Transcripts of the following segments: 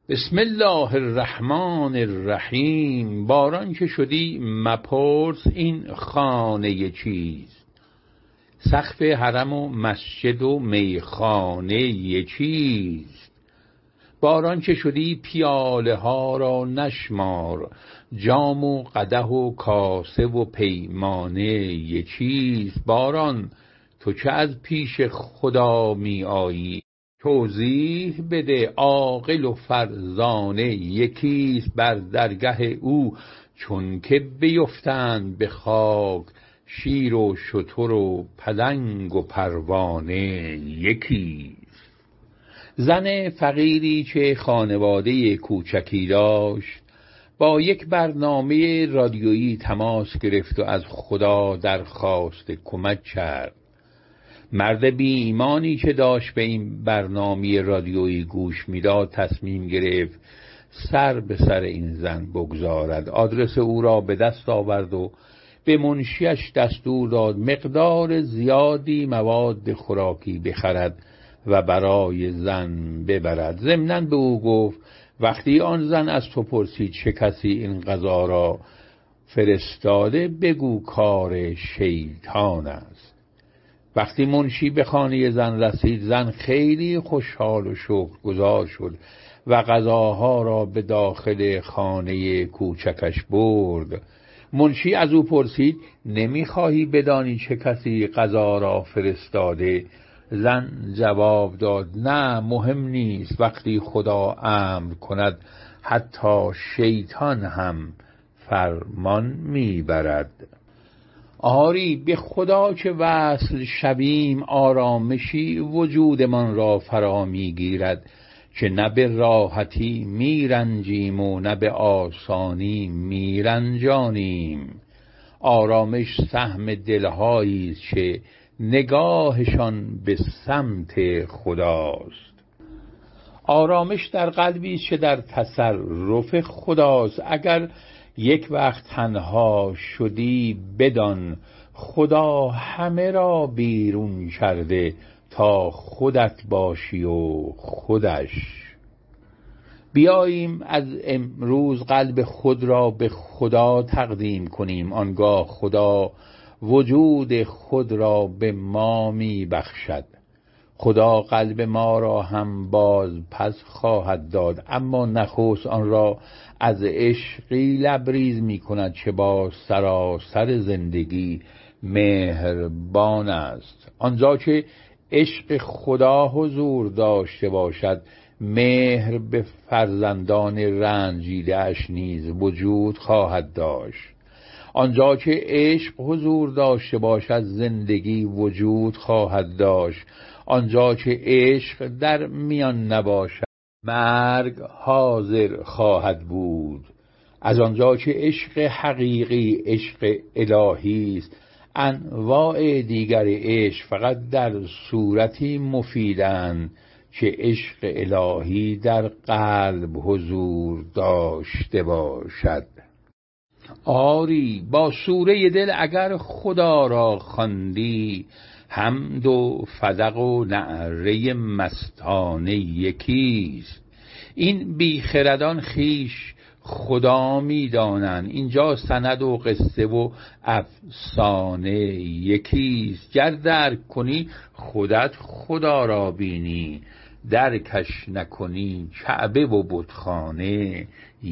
بسم الله الرحمن الرحیم. باران که شدی مپرس این خانه چیست، سقف حرم و مسجد و میخانه چیست. باران که شدی پیاله ها را نشمار، جام و قدح و کاسه و پیمانه چیست. باران تو که از پیش خدا می آیی، توضیح بده عاقل و فرزانه یکیست. بر درگه او چون که بیفتند به خاک، شیر و شتر و پلنگ و پروانه یکیست. زن فقیری که خانواده کوچکی داشت با یک برنامه رادیویی تماس گرفت و از خدا درخواست کمک کرد. مرد بی ایمانی که داشت به این برنامه رادیویی گوش میداد تصمیم گرفت سر به سر این زن بگذارد. آدرس او را به دست آورد و به منشیش دستور داد مقدار زیادی مواد خوراکی بخرد و برای زن ببرد. ضمناً به او گفت وقتی آن زن از تو پرسید چه کسی این غذا را فرستاده، بگو کار شیطان است. وقتی منشی به خانه زن رسید، زن خیلی خوشحال و شکرگزار شد و غذاها را به داخل خانه کوچکش برد. منشی از او پرسید نمیخواهی بدانی چه کسی غذا را فرستاده؟ زن جواب داد نه، مهم نیست، وقتی خدا امر کند حتی شیطان هم فرمان میبرد. آری به خدا که وصل شویم، آرامشی وجودمان را فرا میگیرد که نه به راحتی میرنجیم و نه به آسانی میرنجانیم. آرامش سهم دلهایی است که نگاهشان به سمت خداست. آرامش در قلبی است که در تصرف خداست. اگر یک وقت تنها شدی بدان خدا همه را بیرون کرده تا خودت باشی و خودش. بیاییم از امروز قلب خود را به خدا تقدیم کنیم، آنگاه خدا وجود خود را به ما می بخشد. خدا قلب ما را هم باز پس خواهد داد، اما نخست آن را از عشقی لبریز می کند که با سراسر زندگی مهربان است. آنجا که عشق خدا حضور داشته باشد، مهر به فرزندان رنجیده اش نیز وجود خواهد داشت. آنجا که عشق حضور داشته باشد، زندگی وجود خواهد داشت. آنجا که عشق در میان نباشد، مرگ حاضر خواهد بود. از آنجا که عشق حقیقی عشق الهی است، انواع دیگر عشق فقط در صورتی مفیدند که عشق الهی در قلب حضور داشته باشد. آری با سوره دل اگر خدا را خواندی، حمد و فدق و نعره مستانه یکیست. این بیخردان خیش خدا می دانند، اینجا سند و قصه و افسانه یکیست. گر درک کنی خودت خدا را بینی، درکش نکنی کعبه و بتخانه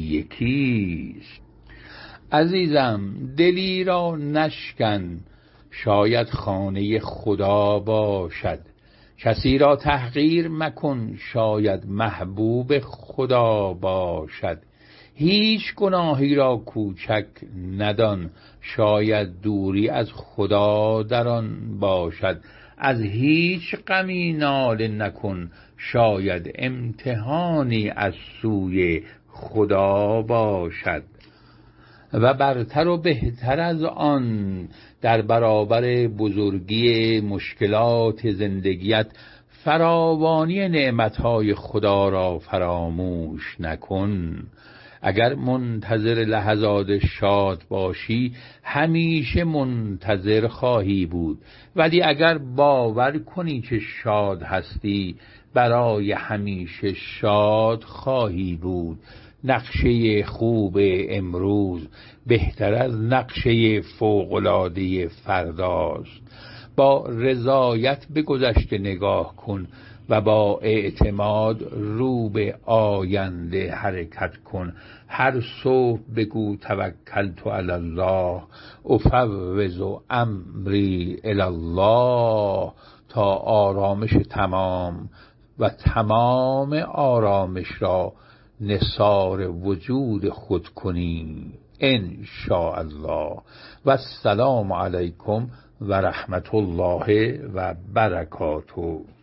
یکیست. عزیزم دلی را نشکن، شاید خانه خدا باشد. کسی را تحقیر مکن، شاید محبوب خدا باشد. هیچ گناهی را کوچک ندان، شاید دوری از خدا در آن باشد. از هیچ غمی ناله نکن، شاید امتحانی از سوی خدا باشد. و برتر و بهتر از آن، در برابر بزرگی مشکلات زندگیت فراوانی نعمتهای خدا را فراموش نکن. اگر منتظر لحظات شاد باشی، همیشه منتظر خواهی بود، ولی اگر باور کنی که شاد هستی، برای همیشه شاد خواهی بود. نقشه خوب امروز بهتر از نقشه فوق‌العاده فرداست. با رضایت به گذشته نگاه کن و با اعتماد رو به آینده حرکت کن. هر صبح بگو توکلت علی الله، افوض امری الی الله، تا آرامش تمام و تمام آرامش را نثار وجود خود کنی ان شاء الله. و السلام علیکم و رحمت الله و برکاته.